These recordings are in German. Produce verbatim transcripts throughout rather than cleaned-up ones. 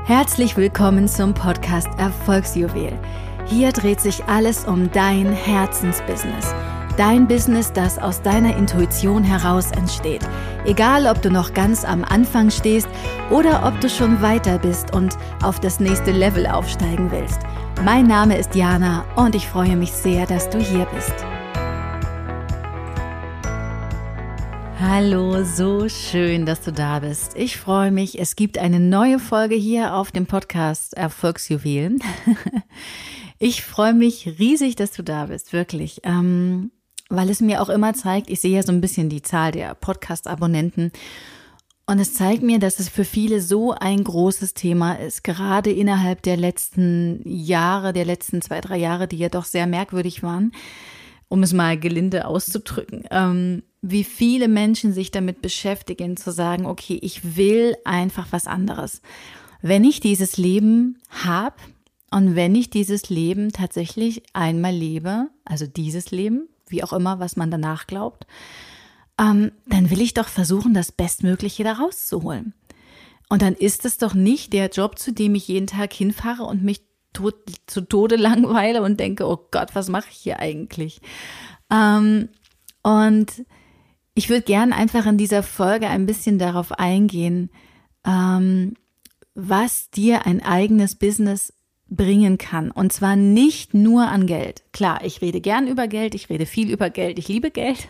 Herzlich willkommen zum Podcast Erfolgsjuwel. Hier dreht sich alles um dein Herzensbusiness. Dein Business, das aus deiner Intuition heraus entsteht. Egal, ob du noch ganz am Anfang stehst oder ob du schon weiter bist und auf das nächste Level aufsteigen willst. Mein Name ist Jana und ich freue mich sehr, dass du hier bist. Hallo, so schön, dass du da bist. Ich freue mich, es gibt eine neue Folge hier auf dem Podcast Erfolgsjuwelen. Ich freue mich riesig, dass du da bist, wirklich, ähm, weil es mir auch immer zeigt, ich sehe ja so ein bisschen die Zahl der Podcast-Abonnenten und es zeigt mir, dass es für viele so ein großes Thema ist, gerade innerhalb der letzten Jahre, der letzten zwei, drei Jahre, die ja doch sehr merkwürdig waren, um es mal gelinde auszudrücken, ähm, wie viele Menschen sich damit beschäftigen, zu sagen, okay, ich will einfach was anderes. Wenn ich dieses Leben habe und wenn ich dieses Leben tatsächlich einmal lebe, also dieses Leben, wie auch immer, was man danach glaubt, ähm, dann will ich doch versuchen, das Bestmögliche da rauszuholen. Und dann ist es doch nicht der Job, zu dem ich jeden Tag hinfahre und mich tot, zu Tode langweile und denke, oh Gott, was mache ich hier eigentlich? Ähm, und ich würde gern einfach in dieser Folge ein bisschen darauf eingehen, ähm, was dir ein eigenes Business bringen kann. Und zwar nicht nur an Geld. Klar, ich rede gern über Geld, ich rede viel über Geld, ich liebe Geld.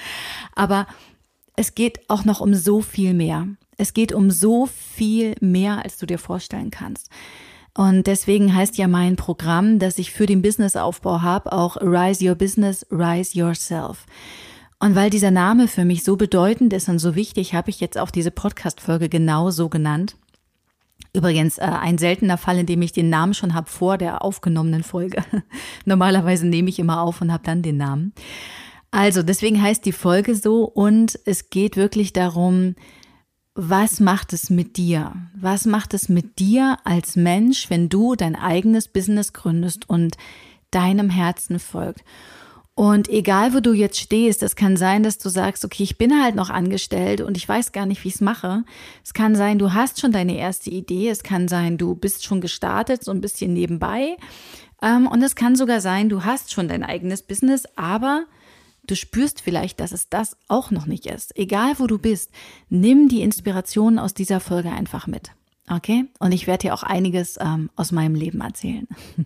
Aber es geht auch noch um so viel mehr. Es geht um so viel mehr, als du dir vorstellen kannst. Und deswegen heißt ja mein Programm, das ich für den Businessaufbau habe, auch Rise Your Business, Rise Yourself. Und weil dieser Name für mich so bedeutend ist und so wichtig, habe ich jetzt auch diese Podcast-Folge genau so genannt. Übrigens äh, ein seltener Fall, in dem ich den Namen schon habe vor der aufgenommenen Folge. Normalerweise nehme ich immer auf und habe dann den Namen. Also deswegen heißt die Folge so und es geht wirklich darum, was macht es mit dir? Was macht es mit dir als Mensch, wenn du dein eigenes Business gründest und deinem Herzen folgt? Und egal, wo du jetzt stehst, es kann sein, dass du sagst, okay, ich bin halt noch angestellt und ich weiß gar nicht, wie ich es mache. Es kann sein, du hast schon deine erste Idee. Es kann sein, du bist schon gestartet, so ein bisschen nebenbei. Und es kann sogar sein, du hast schon dein eigenes Business, aber du spürst vielleicht, dass es das auch noch nicht ist. Egal, wo du bist, nimm die Inspiration aus dieser Folge einfach mit. Okay? Und ich werde dir auch einiges ähm, aus meinem Leben erzählen.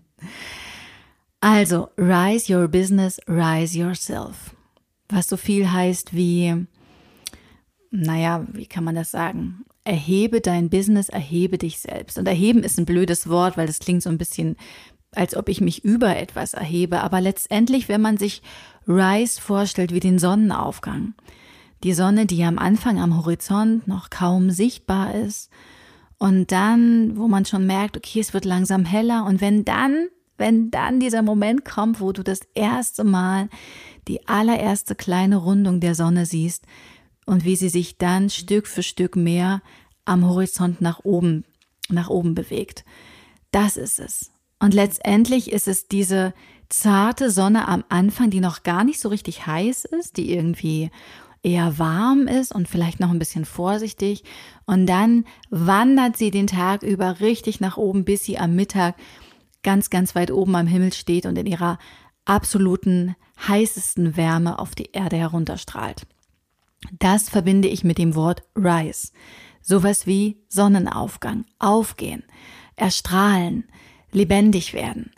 Also, rise your business, rise yourself. Was so viel heißt wie, naja, wie kann man das sagen? Erhebe dein Business, erhebe dich selbst. Und erheben ist ein blödes Wort, weil das klingt so ein bisschen, als ob ich mich über etwas erhebe. Aber letztendlich, wenn man sich Rise vorstellt wie den Sonnenaufgang. Die Sonne, die am Anfang am Horizont noch kaum sichtbar ist. Und dann, wo man schon merkt, okay, es wird langsam heller. Und wenn dann... Wenn dann dieser Moment kommt, wo du das erste Mal die allererste kleine Rundung der Sonne siehst und wie sie sich dann Stück für Stück mehr am Horizont nach oben, nach oben bewegt. Das ist es. Und letztendlich ist es diese zarte Sonne am Anfang, die noch gar nicht so richtig heiß ist, die irgendwie eher warm ist und vielleicht noch ein bisschen vorsichtig. Und dann wandert sie den Tag über richtig nach oben, bis sie am Mittag ganz, ganz weit oben am Himmel steht und in ihrer absoluten heißesten Wärme auf die Erde herunterstrahlt. Das verbinde ich mit dem Wort Rise. Sowas wie Sonnenaufgang, aufgehen, erstrahlen, lebendig werden.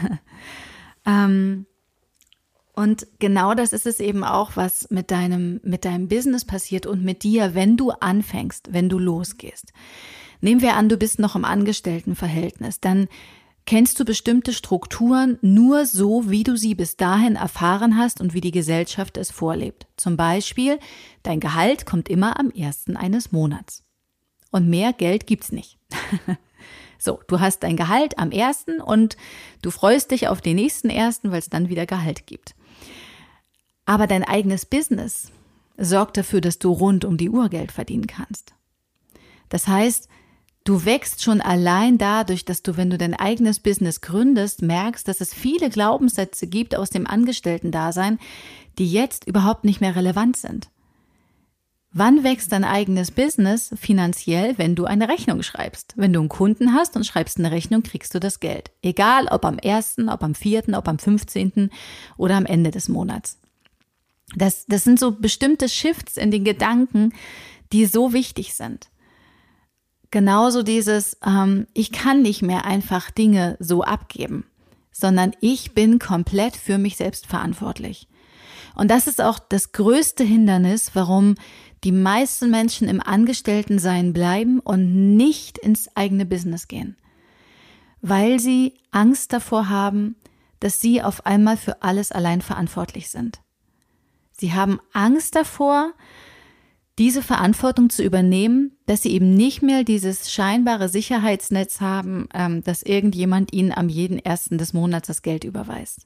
ähm, und genau das ist es eben auch, was mit deinem, mit deinem Business passiert und mit dir, wenn du anfängst, wenn du losgehst. Nehmen wir an, du bist noch im Angestelltenverhältnis, dann kennst du bestimmte Strukturen nur so, wie du sie bis dahin erfahren hast und wie die Gesellschaft es vorlebt. Zum Beispiel, dein Gehalt kommt immer am ersten eines Monats. Und mehr Geld gibt's nicht. So, du hast dein Gehalt am ersten und du freust dich auf den nächsten ersten, weil es dann wieder Gehalt gibt. Aber dein eigenes Business sorgt dafür, dass du rund um die Uhr Geld verdienen kannst. Das heißt, du wächst schon allein dadurch, dass du, wenn du dein eigenes Business gründest, merkst, dass es viele Glaubenssätze gibt aus dem Angestellten-Dasein, die jetzt überhaupt nicht mehr relevant sind. Wann wächst dein eigenes Business finanziell, wenn du eine Rechnung schreibst? Wenn du einen Kunden hast und schreibst eine Rechnung, kriegst du das Geld. Egal, ob am ersten, ob am vierten, ob am fünfzehnten oder am Ende des Monats. Das, das sind so bestimmte Shifts in den Gedanken, die so wichtig sind. Genauso dieses, ähm, ich kann nicht mehr einfach Dinge so abgeben, sondern ich bin komplett für mich selbst verantwortlich. Und das ist auch das größte Hindernis, warum die meisten Menschen im Angestelltensein bleiben und nicht ins eigene Business gehen. Weil sie Angst davor haben, dass sie auf einmal für alles allein verantwortlich sind. Sie haben Angst davor, diese Verantwortung zu übernehmen, dass sie eben nicht mehr dieses scheinbare Sicherheitsnetz haben, ähm, dass irgendjemand ihnen am jeden ersten des Monats das Geld überweist.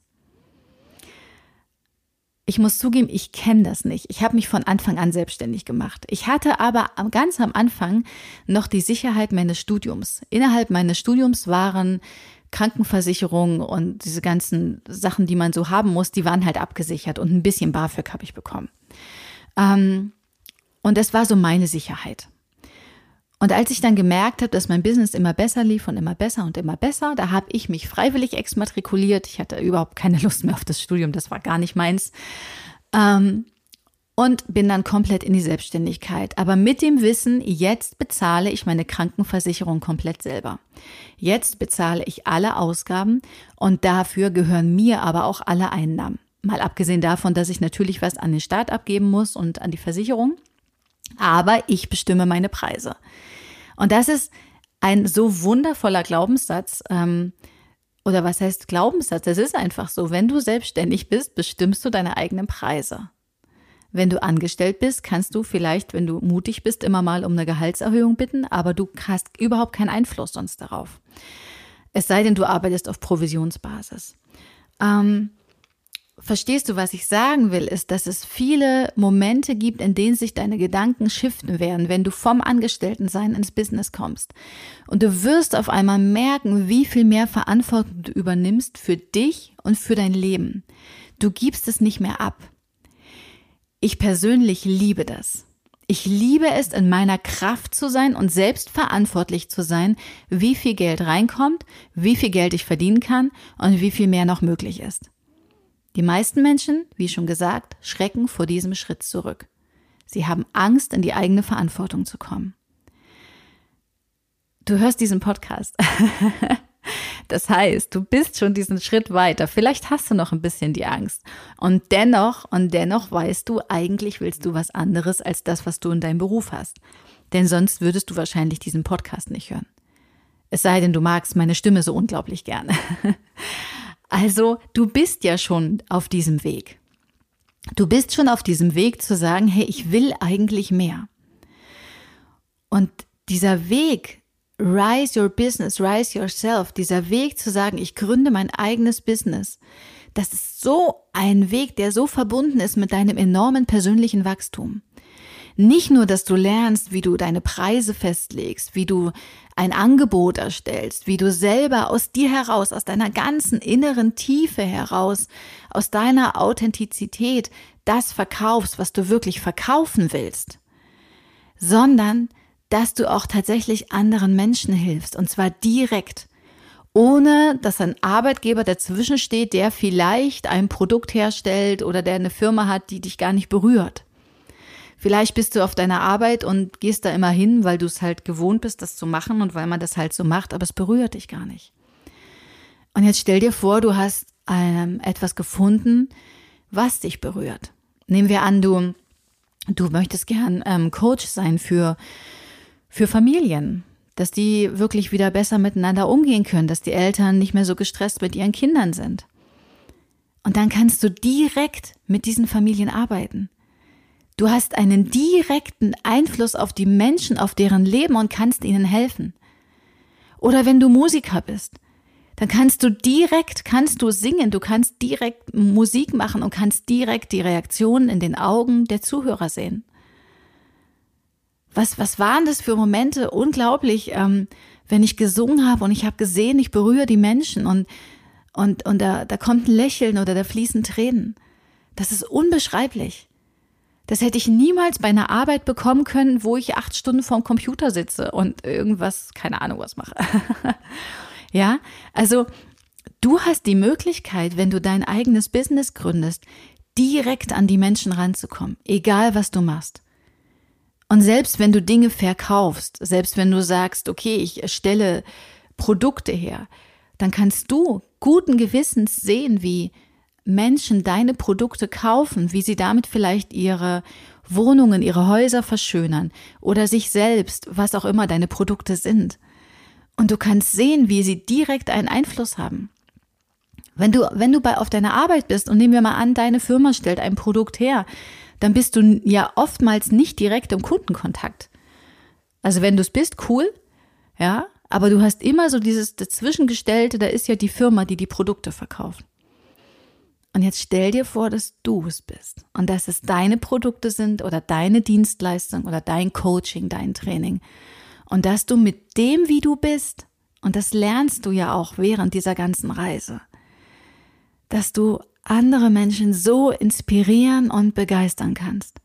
Ich muss zugeben, ich kenne das nicht. Ich habe mich von Anfang an selbstständig gemacht. Ich hatte aber ganz am Anfang noch die Sicherheit meines Studiums. Innerhalb meines Studiums waren Krankenversicherung und diese ganzen Sachen, die man so haben muss, die waren halt abgesichert und ein bisschen BAföG habe ich bekommen. Ähm, und das war so meine Sicherheit. Und als ich dann gemerkt habe, dass mein Business immer besser lief und immer besser und immer besser, da habe ich mich freiwillig exmatrikuliert. Ich hatte überhaupt keine Lust mehr auf das Studium, das war gar nicht meins. Ähm, und bin dann komplett in die Selbstständigkeit. Aber mit dem Wissen, jetzt bezahle ich meine Krankenversicherung komplett selber. Jetzt bezahle ich alle Ausgaben und dafür gehören mir aber auch alle Einnahmen. Mal abgesehen davon, dass ich natürlich was an den Staat abgeben muss und an die Versicherung. Aber ich bestimme meine Preise. Und das ist ein so wundervoller Glaubenssatz, ähm, oder was heißt Glaubenssatz? Das ist einfach so, wenn du selbstständig bist, bestimmst du deine eigenen Preise. Wenn du angestellt bist, kannst du vielleicht, wenn du mutig bist, immer mal um eine Gehaltserhöhung bitten, aber du hast überhaupt keinen Einfluss sonst darauf. Es sei denn, du arbeitest auf Provisionsbasis. Ähm, Verstehst du, was ich sagen will, ist, dass es viele Momente gibt, in denen sich deine Gedanken shiften werden, wenn du vom Angestelltensein ins Business kommst. Und du wirst auf einmal merken, wie viel mehr Verantwortung du übernimmst für dich und für dein Leben. Du gibst es nicht mehr ab. Ich persönlich liebe das. Ich liebe es, in meiner Kraft zu sein und selbst verantwortlich zu sein, wie viel Geld reinkommt, wie viel Geld ich verdienen kann und wie viel mehr noch möglich ist. Die meisten Menschen, wie schon gesagt, schrecken vor diesem Schritt zurück. Sie haben Angst, in die eigene Verantwortung zu kommen. Du hörst diesen Podcast. Das heißt, du bist schon diesen Schritt weiter. Vielleicht hast du noch ein bisschen die Angst. Und dennoch, und dennoch weißt du, eigentlich willst du was anderes als das, was du in deinem Beruf hast. Denn sonst würdest du wahrscheinlich diesen Podcast nicht hören. Es sei denn, du magst meine Stimme so unglaublich gerne. Also, du bist ja schon auf diesem Weg. Du bist schon auf diesem Weg zu sagen, hey, ich will eigentlich mehr. Und dieser Weg, rise your business, rise yourself, dieser Weg zu sagen, ich gründe mein eigenes Business, das ist so ein Weg, der so verbunden ist mit deinem enormen persönlichen Wachstum. Nicht nur, dass du lernst, wie du deine Preise festlegst, wie du ein Angebot erstellst, wie du selber aus dir heraus, aus deiner ganzen inneren Tiefe heraus, aus deiner Authentizität das verkaufst, was du wirklich verkaufen willst, sondern dass du auch tatsächlich anderen Menschen hilfst, und zwar direkt, ohne dass ein Arbeitgeber dazwischen steht, der vielleicht ein Produkt herstellt oder der eine Firma hat, die dich gar nicht berührt. Vielleicht bist du auf deiner Arbeit und gehst da immer hin, weil du es halt gewohnt bist, das zu machen und weil man das halt so macht, aber es berührt dich gar nicht. Und jetzt stell dir vor, du hast ähm, etwas gefunden, was dich berührt. Nehmen wir an, du, du möchtest gern ähm, Coach sein für, für Familien, dass die wirklich wieder besser miteinander umgehen können, dass die Eltern nicht mehr so gestresst mit ihren Kindern sind. Und dann kannst du direkt mit diesen Familien arbeiten. Du hast einen direkten Einfluss auf die Menschen, auf deren Leben und kannst ihnen helfen. Oder wenn du Musiker bist, dann kannst du direkt, kannst du singen, du kannst direkt Musik machen und kannst direkt die Reaktionen in den Augen der Zuhörer sehen. Was, was waren das für Momente? Unglaublich, ähm, wenn ich gesungen habe und ich habe gesehen, ich berühre die Menschen und, und, und da, da kommt ein Lächeln oder da fließen Tränen. Das ist unbeschreiblich. Das hätte ich niemals bei einer Arbeit bekommen können, wo ich acht Stunden vorm Computer sitze und irgendwas, keine Ahnung was mache. Ja, also du hast die Möglichkeit, wenn du dein eigenes Business gründest, direkt an die Menschen ranzukommen, egal was du machst. Und selbst wenn du Dinge verkaufst, selbst wenn du sagst, okay, ich stelle Produkte her, dann kannst du guten Gewissens sehen, wie Menschen deine Produkte kaufen, wie sie damit vielleicht ihre Wohnungen, ihre Häuser verschönern oder sich selbst, was auch immer deine Produkte sind. Und du kannst sehen, wie sie direkt einen Einfluss haben. Wenn du, wenn du bei, auf deiner Arbeit bist und nehmen wir mal an, deine Firma stellt ein Produkt her, dann bist du ja oftmals nicht direkt im Kundenkontakt. Also wenn du es bist, cool, ja, aber du hast immer so dieses Dazwischengestellte, da ist ja die Firma, die die Produkte verkauft. Und jetzt stell dir vor, dass du es bist und dass es deine Produkte sind oder deine Dienstleistung oder dein Coaching, dein Training und dass du mit dem, wie du bist, und das lernst du ja auch während dieser ganzen Reise, dass du andere Menschen so inspirieren und begeistern kannst.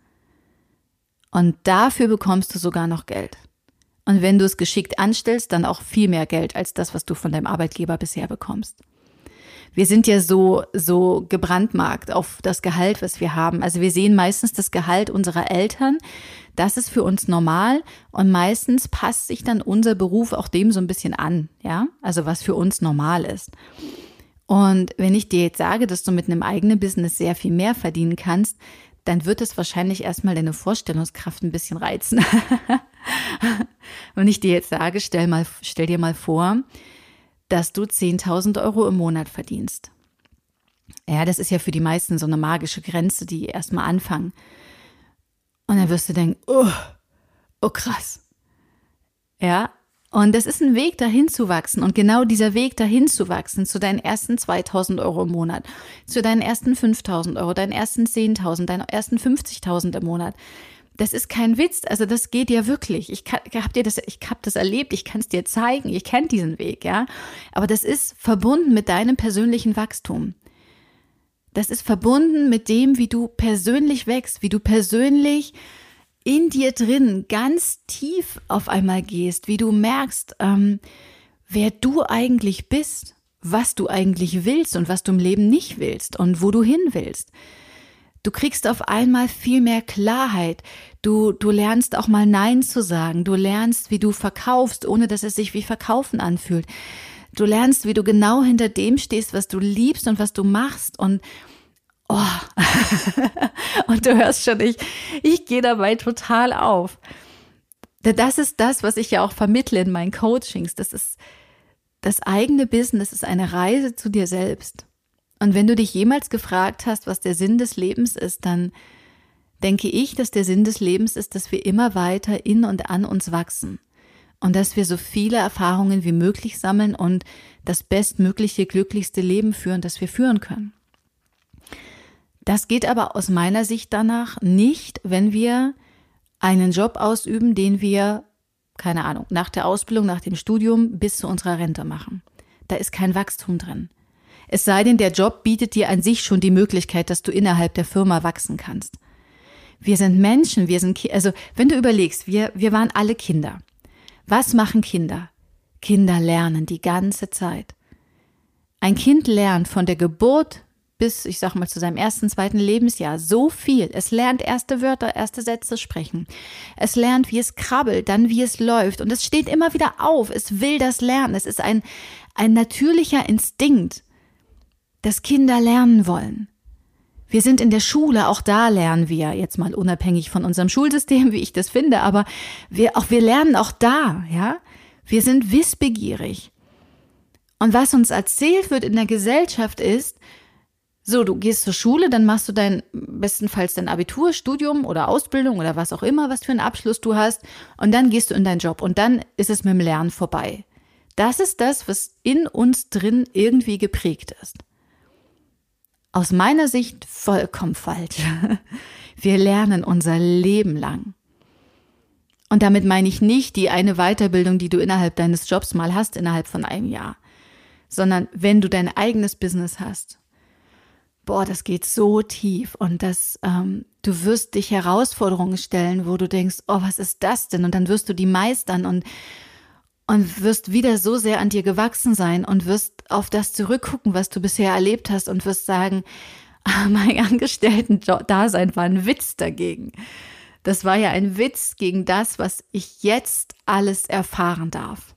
Und dafür bekommst du sogar noch Geld. Und wenn du es geschickt anstellst, dann auch viel mehr Geld als das, was du von deinem Arbeitgeber bisher bekommst. Wir sind ja so, so gebrandmarkt auf das Gehalt, was wir haben. Also wir sehen meistens das Gehalt unserer Eltern. Das ist für uns normal und meistens passt sich dann unser Beruf auch dem so ein bisschen an, ja? Also was für uns normal ist. Und wenn ich dir jetzt sage, dass du mit einem eigenen Business sehr viel mehr verdienen kannst, dann wird es wahrscheinlich erstmal deine Vorstellungskraft ein bisschen reizen. Wenn ich dir jetzt sage, stell mal, stell dir mal vor, dass du zehntausend Euro im Monat verdienst. Ja, das ist ja für die meisten so eine magische Grenze, die erstmal anfangen. Und dann wirst du denken, oh, oh krass. Ja, und das ist ein Weg, dahin zu wachsen. Und genau dieser Weg, dahin zu wachsen, zu deinen ersten zweitausend Euro im Monat, zu deinen ersten fünftausend Euro, deinen ersten zehntausend, deinen ersten fünfzigtausend im Monat. Das ist kein Witz, also das geht ja wirklich. Ich habe dir das, ich habe das erlebt, ich kann es dir zeigen, ihr kennt diesen Weg, ja. Aber das ist verbunden mit deinem persönlichen Wachstum. Das ist verbunden mit dem, wie du persönlich wächst, wie du persönlich in dir drin ganz tief auf einmal gehst, wie du merkst, ähm, wer du eigentlich bist, was du eigentlich willst und was du im Leben nicht willst und wo du hin willst. Du kriegst auf einmal viel mehr Klarheit. Du, du lernst auch mal Nein zu sagen. Du lernst, wie du verkaufst, ohne dass es sich wie Verkaufen anfühlt. Du lernst, wie du genau hinter dem stehst, was du liebst und was du machst. Und oh, und du hörst schon, ich, ich gehe dabei total auf. Das ist das, was ich ja auch vermittle in meinen Coachings. Das ist das eigene Business, ist eine Reise zu dir selbst. Und wenn du dich jemals gefragt hast, was der Sinn des Lebens ist, dann denke ich, dass der Sinn des Lebens ist, dass wir immer weiter in und an uns wachsen und dass wir so viele Erfahrungen wie möglich sammeln und das bestmögliche, glücklichste Leben führen, das wir führen können. Das geht aber aus meiner Sicht danach nicht, wenn wir einen Job ausüben, den wir, keine Ahnung, nach der Ausbildung, nach dem Studium bis zu unserer Rente machen. Da ist kein Wachstum drin. Es sei denn, der Job bietet dir an sich schon die Möglichkeit, dass du innerhalb der Firma wachsen kannst. Wir sind Menschen, wir sind, also wenn du überlegst, wir, wir waren alle Kinder. Was machen Kinder? Kinder lernen die ganze Zeit. Ein Kind lernt von der Geburt bis, ich sag mal, zu seinem ersten, zweiten Lebensjahr so viel. Es lernt erste Wörter, erste Sätze sprechen. Es lernt, wie es krabbelt, dann wie es läuft. Und es steht immer wieder auf. Es will das lernen. Es ist ein, ein natürlicher Instinkt, dass Kinder lernen wollen. Wir sind in der Schule, auch da lernen wir, jetzt mal unabhängig von unserem Schulsystem, wie ich das finde, aber wir, auch, wir lernen auch da, ja. Wir sind wissbegierig. Und was uns erzählt wird in der Gesellschaft ist, so, du gehst zur Schule, dann machst du dein, bestenfalls dein Abitur, Studium oder Ausbildung oder was auch immer, was für einen Abschluss du hast, und dann gehst du in deinen Job und dann ist es mit dem Lernen vorbei. Das ist das, was in uns drin irgendwie geprägt ist. Aus meiner Sicht vollkommen falsch. Wir lernen unser Leben lang. Und damit meine ich nicht die eine Weiterbildung, die du innerhalb deines Jobs mal hast, innerhalb von einem Jahr. Sondern wenn du dein eigenes Business hast. boah, das geht so tief und das, ähm, du wirst dich Herausforderungen stellen, wo du denkst, oh, was ist das denn? Und dann wirst du die meistern und, und wirst wieder so sehr an dir gewachsen sein und wirst auf das zurückgucken, was du bisher erlebt hast und wirst sagen, ah, mein Angestellten-Dasein war ein Witz dagegen. Das war ja ein Witz gegen das, was ich jetzt alles erfahren darf.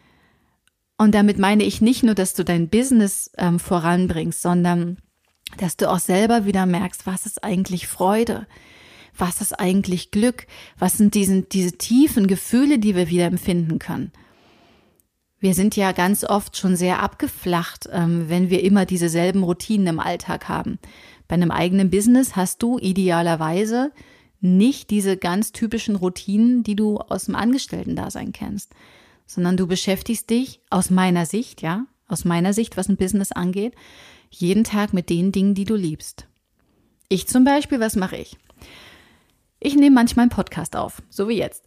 Und damit meine ich nicht nur, dass du dein Business ähm, voranbringst, sondern dass du auch selber wieder merkst, was ist eigentlich Freude? Was ist eigentlich Glück? Was sind diese, diese tiefen Gefühle, die wir wieder empfinden können? Wir sind ja ganz oft schon sehr abgeflacht, ähm, wenn wir immer dieselben Routinen im Alltag haben. Bei einem eigenen Business hast du idealerweise nicht diese ganz typischen Routinen, die du aus dem Angestellten-Dasein kennst, sondern du beschäftigst dich aus meiner Sicht, ja, aus meiner Sicht, was ein Business angeht, jeden Tag mit den Dingen, die du liebst. Ich zum Beispiel, was mache ich? Ich nehme manchmal einen Podcast auf, so wie jetzt.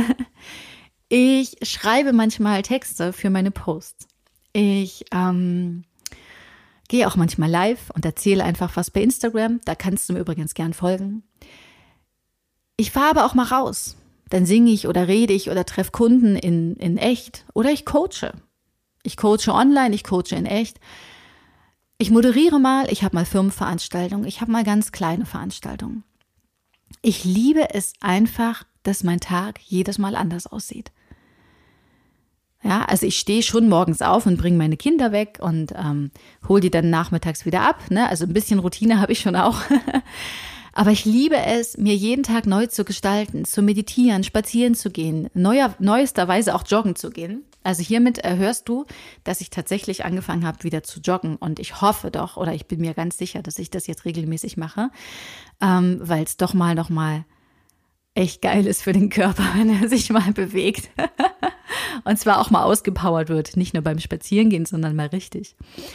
Ich schreibe manchmal Texte für meine Posts. Ich ähm, gehe auch manchmal live und erzähle einfach was bei Instagram. Da kannst du mir übrigens gern folgen. Ich fahre aber auch mal raus. Dann singe ich oder rede ich oder treffe Kunden in, in echt oder ich coache. Ich coache online, ich coache in echt. Ich moderiere mal, ich habe mal Firmenveranstaltungen, ich habe mal ganz kleine Veranstaltungen. Ich liebe es einfach, dass mein Tag jedes Mal anders aussieht. Ja, also ich stehe schon morgens auf und bringe meine Kinder weg und ähm, hole die dann nachmittags wieder ab. Ne? Also ein bisschen Routine habe ich schon auch. Aber ich liebe es, mir jeden Tag neu zu gestalten, zu meditieren, spazieren zu gehen, neuer, neuesterweise auch joggen zu gehen. Also hiermit äh, hörst du, dass ich tatsächlich angefangen habe, wieder zu joggen. Und ich hoffe doch, oder ich bin mir ganz sicher, dass ich das jetzt regelmäßig mache, ähm, weil es doch mal noch mal echt geil ist für den Körper, wenn er sich mal bewegt. Und zwar auch mal ausgepowert wird, nicht nur beim Spazierengehen, sondern mal richtig.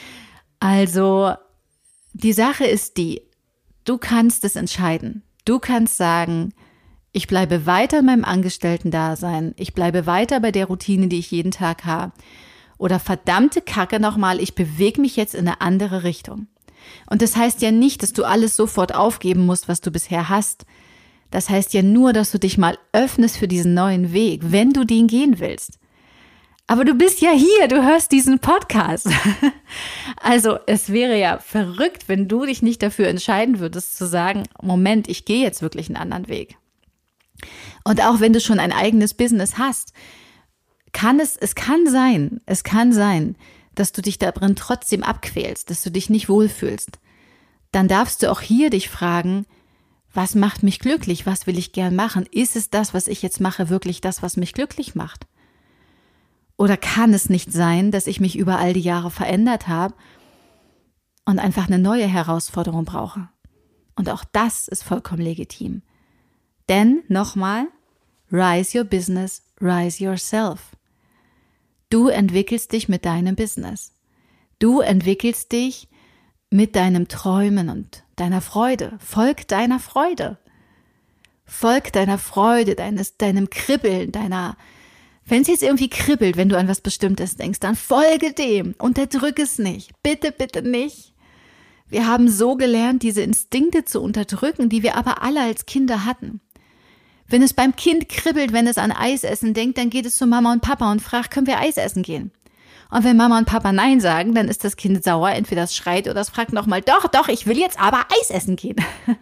Also die Sache ist die, du kannst es entscheiden. Du kannst sagen, ich bleibe weiter in meinem Angestellten-Dasein, ich bleibe weiter bei der Routine, die ich jeden Tag habe. Oder verdammte Kacke nochmal, ich bewege mich jetzt in eine andere Richtung. Und das heißt ja nicht, dass du alles sofort aufgeben musst, was du bisher hast. Das heißt ja nur, dass du dich mal öffnest für diesen neuen Weg, wenn du den gehen willst. Aber du bist ja hier, du hörst diesen Podcast. Also es wäre ja verrückt, wenn du dich nicht dafür entscheiden würdest, zu sagen, Moment, ich gehe jetzt wirklich einen anderen Weg. Und auch wenn du schon ein eigenes Business hast, kann es, es kann sein, es kann sein, dass du dich darin trotzdem abquälst, dass du dich nicht wohlfühlst. Dann darfst du auch hier dich fragen, was macht mich glücklich? Was will ich gern machen? Ist es das, was ich jetzt mache, wirklich das, was mich glücklich macht? Oder kann es nicht sein, dass ich mich über all die Jahre verändert habe und einfach eine neue Herausforderung brauche? Und auch das ist vollkommen legitim. Denn, nochmal, rise your business, rise yourself. Du entwickelst dich mit deinem Business. Du entwickelst dich mit deinem Träumen und deiner Freude. Folg deiner Freude. Folg deiner Freude, deines, deinem Kribbeln, deiner... Wenn es jetzt irgendwie kribbelt, wenn du an was Bestimmtes denkst, dann folge dem. Unterdrück es nicht. Bitte, bitte nicht. Wir haben so gelernt, diese Instinkte zu unterdrücken, die wir aber alle als Kinder hatten. Wenn es beim Kind kribbelt, wenn es an Eis essen denkt, dann geht es zu Mama und Papa und fragt, können wir Eis essen gehen? Und wenn Mama und Papa Nein sagen, dann ist das Kind sauer, entweder es schreit oder es fragt nochmal, doch, doch, ich will jetzt aber Eis essen gehen.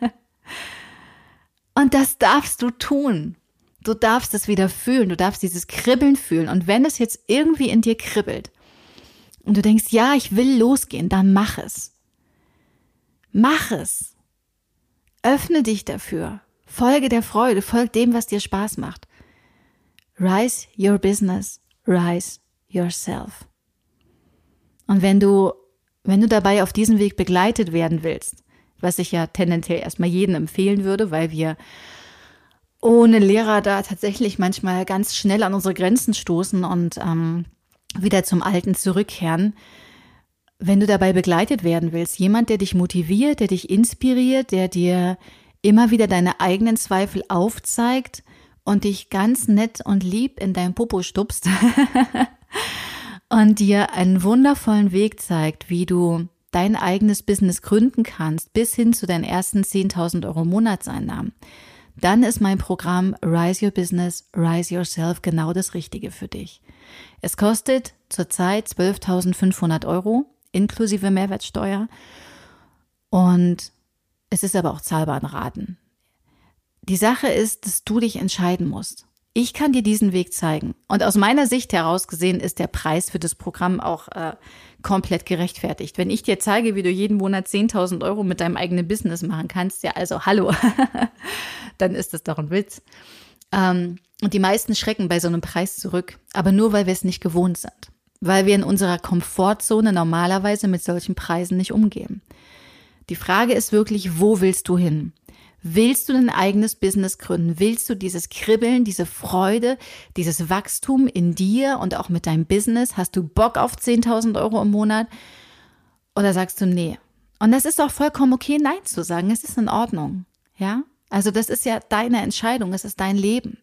Und das darfst du tun. Du darfst es wieder fühlen, du darfst dieses Kribbeln fühlen. Und wenn es jetzt irgendwie in dir kribbelt und du denkst, ja, ich will losgehen, dann mach es. Mach es. Öffne dich dafür. Folge der Freude, folge dem, was dir Spaß macht. Rise your business, rise yourself. Und wenn du, wenn du dabei auf diesem Weg begleitet werden willst, was ich ja tendenziell erstmal jedem empfehlen würde, weil wir ohne Lehrer da tatsächlich manchmal ganz schnell an unsere Grenzen stoßen und ähm, wieder zum Alten zurückkehren. Wenn du dabei begleitet werden willst, jemand, der dich motiviert, der dich inspiriert, der dir immer wieder deine eigenen Zweifel aufzeigt und dich ganz nett und lieb in dein Popo stupst und dir einen wundervollen Weg zeigt, wie du dein eigenes Business gründen kannst, bis hin zu deinen ersten zehntausend Euro Monatseinnahmen, dann ist mein Programm Rise Your Business, Rise Yourself genau das Richtige für dich. Es kostet zurzeit zwölftausendfünfhundert Euro inklusive Mehrwertsteuer und es ist aber auch zahlbar in Raten. Die Sache ist, dass du dich entscheiden musst. Ich kann dir diesen Weg zeigen. Und aus meiner Sicht heraus gesehen ist der Preis für das Programm auch äh, komplett gerechtfertigt. Wenn ich dir zeige, wie du jeden Monat zehntausend Euro mit deinem eigenen Business machen kannst, ja also hallo, dann ist das doch ein Witz. Ähm, und die meisten schrecken bei so einem Preis zurück, aber nur, weil wir es nicht gewohnt sind. Weil wir in unserer Komfortzone normalerweise mit solchen Preisen nicht umgehen. Die Frage ist wirklich, wo willst du hin? Willst du dein eigenes Business gründen? Willst du dieses Kribbeln, diese Freude, dieses Wachstum in dir und auch mit deinem Business? Hast du Bock auf zehntausend Euro im Monat? Oder sagst du, nee? Und das ist auch vollkommen okay, Nein zu sagen. Es ist in Ordnung. Ja? Also das ist ja deine Entscheidung. Es ist dein Leben.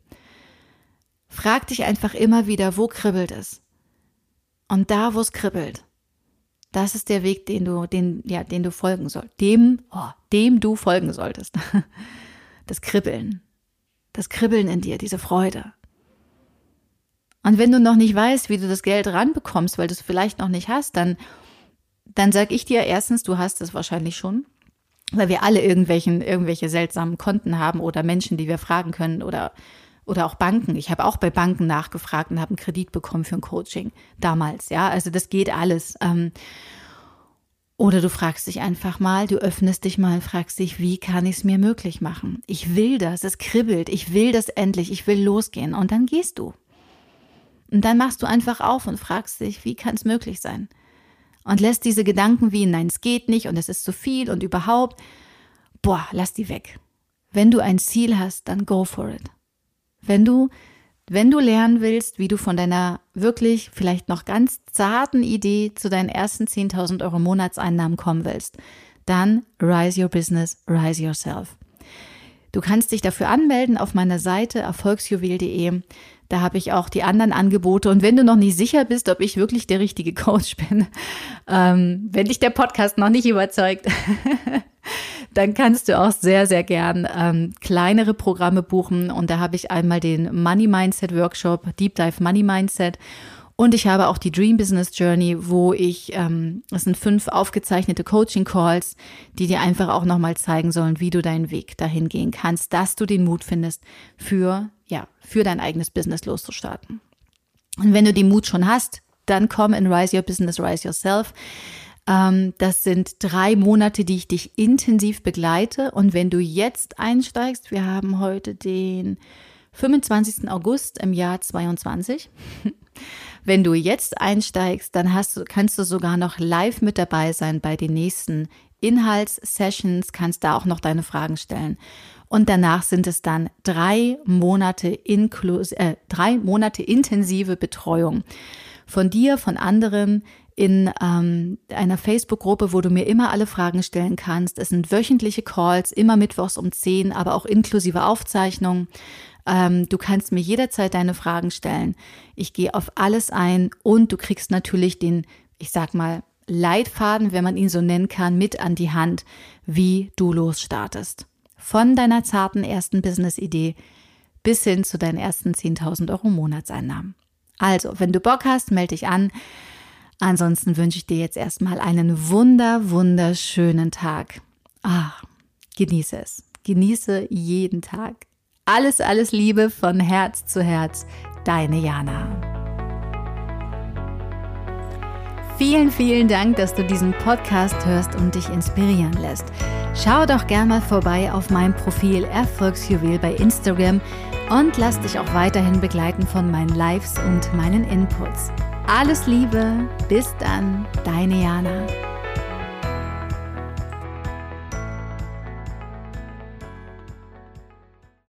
Frag dich einfach immer wieder, wo kribbelt es? Und da, wo es kribbelt, das ist der Weg, den du, den, ja, den du folgen sollst. Dem, oh, dem du folgen solltest. Das Kribbeln. Das Kribbeln in dir, diese Freude. Und wenn du noch nicht weißt, wie du das Geld ranbekommst, weil du es vielleicht noch nicht hast, dann, dann sag ich dir erstens, du hast es wahrscheinlich schon, weil wir alle irgendwelchen, irgendwelche seltsamen Konten haben oder Menschen, die wir fragen können oder Oder auch Banken. Ich habe auch bei Banken nachgefragt und habe einen Kredit bekommen für ein Coaching damals. Ja, also das geht alles. Oder du fragst dich einfach mal, du öffnest dich mal und fragst dich, wie kann ich es mir möglich machen? Ich will das, es kribbelt, ich will das endlich, ich will losgehen. Und dann gehst du. Und dann machst du einfach auf und fragst dich, wie kann es möglich sein? Und lässt diese Gedanken wie, nein, es geht nicht und es ist zu viel und überhaupt, boah, lass die weg. Wenn du ein Ziel hast, dann go for it. Wenn du, wenn du lernen willst, wie du von deiner wirklich vielleicht noch ganz zarten Idee zu deinen ersten zehntausend Euro Monatseinnahmen kommen willst, dann Rise Your Business, Rise Yourself. Du kannst dich dafür anmelden auf meiner Seite erfolgsjuwel punkt de. Da habe ich auch die anderen Angebote. Und wenn du noch nicht sicher bist, ob ich wirklich der richtige Coach bin, ähm, wenn dich der Podcast noch nicht überzeugt, dann kannst du auch sehr, sehr gern ähm, kleinere Programme buchen. Und da habe ich einmal den Money Mindset Workshop, Deep Dive Money Mindset. Und ich habe auch die Dream Business Journey, wo ich, ähm, das sind fünf aufgezeichnete Coaching Calls, die dir einfach auch nochmal zeigen sollen, wie du deinen Weg dahin gehen kannst, dass du den Mut findest, für, ja, für dein eigenes Business loszustarten. Und wenn du den Mut schon hast, dann komm in Rise Your Business, Rise Yourself. Ähm, das sind drei Monate, die ich dich intensiv begleite. Und wenn du jetzt einsteigst, wir haben heute den fünfundzwanzigsten August im Jahr zweiundzwanzig. Wenn du jetzt einsteigst, dann hast du, kannst du sogar noch live mit dabei sein bei den nächsten Inhaltssessions, kannst da auch noch deine Fragen stellen. Und danach sind es dann drei Monate, inklus- äh, drei Monate intensive Betreuung von dir, von anderen in ähm, einer Facebook-Gruppe, wo du mir immer alle Fragen stellen kannst. Es sind wöchentliche Calls, immer mittwochs um zehn, aber auch inklusive Aufzeichnungen. Ähm, du kannst mir jederzeit deine Fragen stellen. Ich gehe auf alles ein und du kriegst natürlich den, ich sag mal, Leitfaden, wenn man ihn so nennen kann, mit an die Hand, wie du losstartest. Von deiner zarten ersten Business-Idee bis hin zu deinen ersten zehntausend Euro Monatseinnahmen. Also, wenn du Bock hast, melde dich an. Ansonsten wünsche ich dir jetzt erstmal einen wunder, wunderschönen Tag. Ah, genieße es. Genieße jeden Tag. Alles, alles Liebe von Herz zu Herz, deine Jana. Vielen, vielen Dank, dass du diesen Podcast hörst und dich inspirieren lässt. Schau doch gerne mal vorbei auf meinem Profil Erfolgsjuwel bei Instagram und lass dich auch weiterhin begleiten von meinen Lives und meinen Inputs. Alles Liebe, bis dann, deine Jana.